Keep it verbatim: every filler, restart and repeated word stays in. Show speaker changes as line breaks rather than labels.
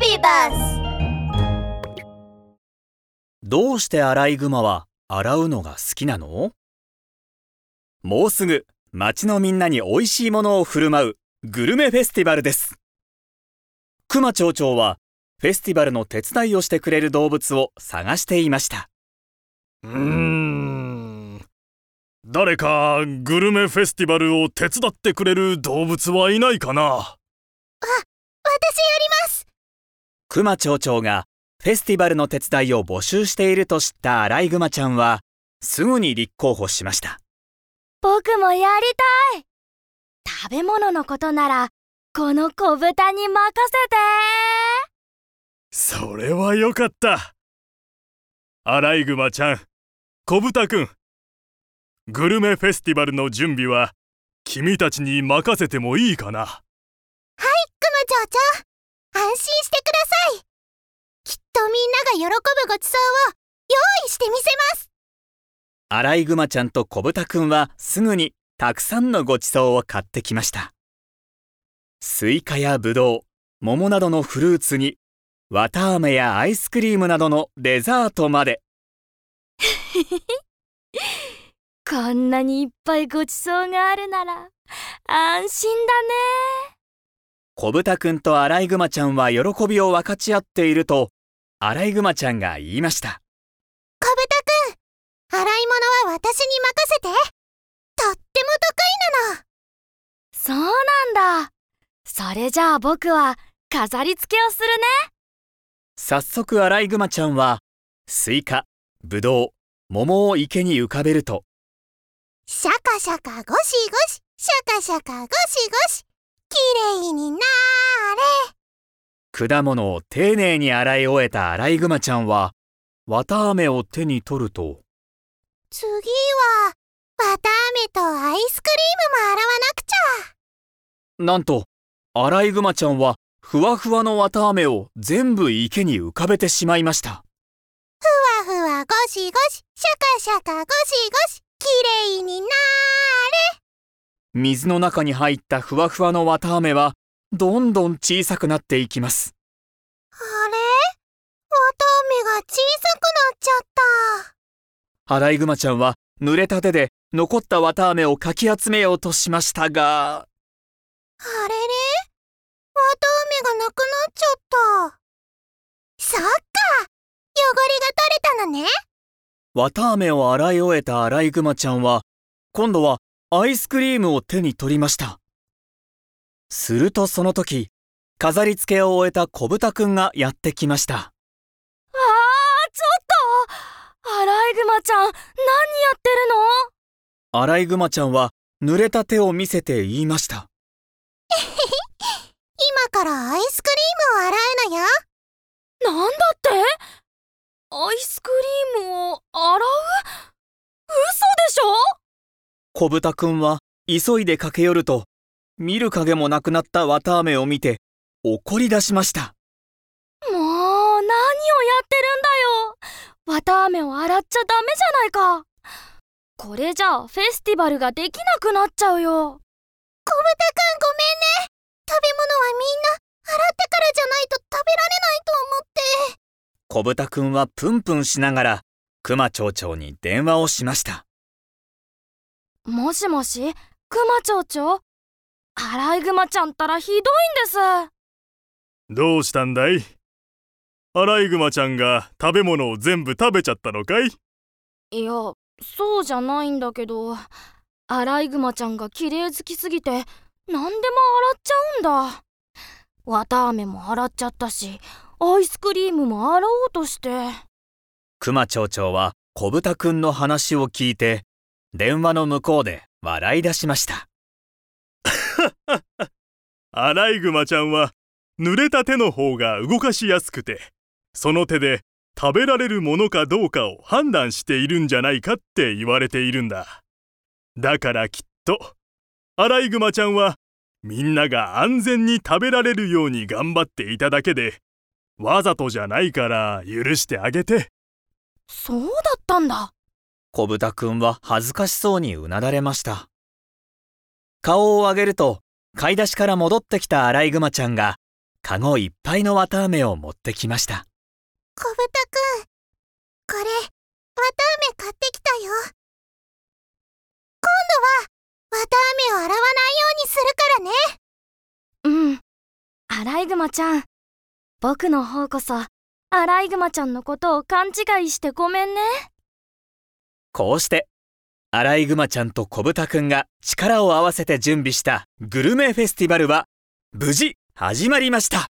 ビバス。
どうしてアライグマは洗うのが好きなの？もうすぐ町のみんなに美味しいものを振る舞うグルメフェスティバルです。クマ町長はフェスティバルの手伝いをしてくれる動物を探していました。
うーん誰かグルメフェスティバルを手伝ってくれる動物はいないかな？
あ、私やります。
クマ町長がフェスティバルの手伝いを募集していると知ったアライグマちゃんはすぐに立候補しました。
僕もやりたい。食べ物のことならこの子豚に任せ
て。それはよかった。アライグマちゃん、子豚くん、グルメフェスティバルの準備は君たちに任せてもいいかな？はい、
クマ町長、安心してください。きっとみんなが喜ぶごちそうを用意してみせます。
アライグマちゃんと子豚くんはすぐにたくさんのごちそうを買ってきました。スイカやブドウ、桃などのフルーツに綿あめやアイスクリームなどのデザートまで。
こんなにいっぱいごちそうがあるなら安心だね。
子豚くんとアライグマちゃんは喜びを分かち合っていると、アライグマちゃんが言いました。
子豚くん、洗い物は私に任せて。とっても得意なの。
そうなんだ。それじゃあ僕は飾り付けをするね。
早速アライグマちゃんはスイカ、ブドウ、桃を池に浮かべると、
シャカシャカゴシゴシ、シャカシャカゴシゴシ、きれいになーれ。
果物を丁寧に洗い終えたアライグマちゃんは綿あめを手に取ると、
次は綿あめとアイスクリームも洗わなくちゃ。
なんとアライグマちゃんはふわふわの綿あめを全部池に浮かべてしまいました。
ふわふわゴシゴシ、シャカシャカゴシゴシ、きれいになーれ。
水の中に入ったふわふわの綿あめはどんどん小さくなっていきます。
あれ？綿あめが小さくなっちゃった。
アライグマちゃんは濡れた手で残った綿あめをかき集めようとしましたが、
あれれ？綿あめがなくなっちゃった。そっか、汚れが取れたのね。
綿あめを洗い終えたアライグマちゃんは今度はアイスクリームを手に取りました。するとその時、飾り付けを終えた子豚くんがやってきました。
あー、ちょっと！アライグマちゃん、何やってる
の？アライグマちゃんは濡れた手を見せて言いました。
今からアイスクリームを洗うのよ。
なんだって？アイスクリームを洗う？嘘でしょ？
子豚くんは急いで駆け寄ると、見る影もなくなった綿あめを見て怒り出しました。
もう何をやってるんだよ。綿あめを洗っちゃダメじゃないか。これじゃあフェスティバルができなくなっちゃうよ。
子豚くん、ごめんね。食べ物はみんな洗ってからじゃないと食べられないと思って。
子豚くんはプンプンしながらクマ町長に電話をしました。
もしもし、クマ町長？アライグマちゃんったらひどいんです。
どうしたんだい？アライグマちゃんが食べ物を全部食べちゃったのかい？
いや、そうじゃないんだけど、アライグマちゃんが綺麗好きすぎて何でも洗っちゃうんだ。綿あめも洗っちゃったし、アイスクリームも洗おうとして。
クマ町長は子豚くんの話を聞いて電話の向こうで笑い出しました。
アライグマちゃんは濡れた手の方が動かしやすくて、その手で食べられるものかどうかを判断しているんじゃないかって言われているんだ。だからきっとアライグマちゃんはみんなが安全に食べられるように頑張っていただけで、わざとじゃないから許してあげて。
そうだったんだ。
子豚くんは恥ずかしそうにうなだれました。顔を上げると買い出しから戻ってきたアライグマちゃんがカゴいっぱいの綿あめを持ってきました。
小豚くん、これ、綿あめ買ってきたよ。今度は、綿あめを洗わないようにするからね。
うん。アライグマちゃん、僕の方こそアライグマちゃんのことを勘違いしてごめんね。
こうしてアライグマちゃんと小豚くんが力を合わせて準備したグルメフェスティバルは無事始まりました。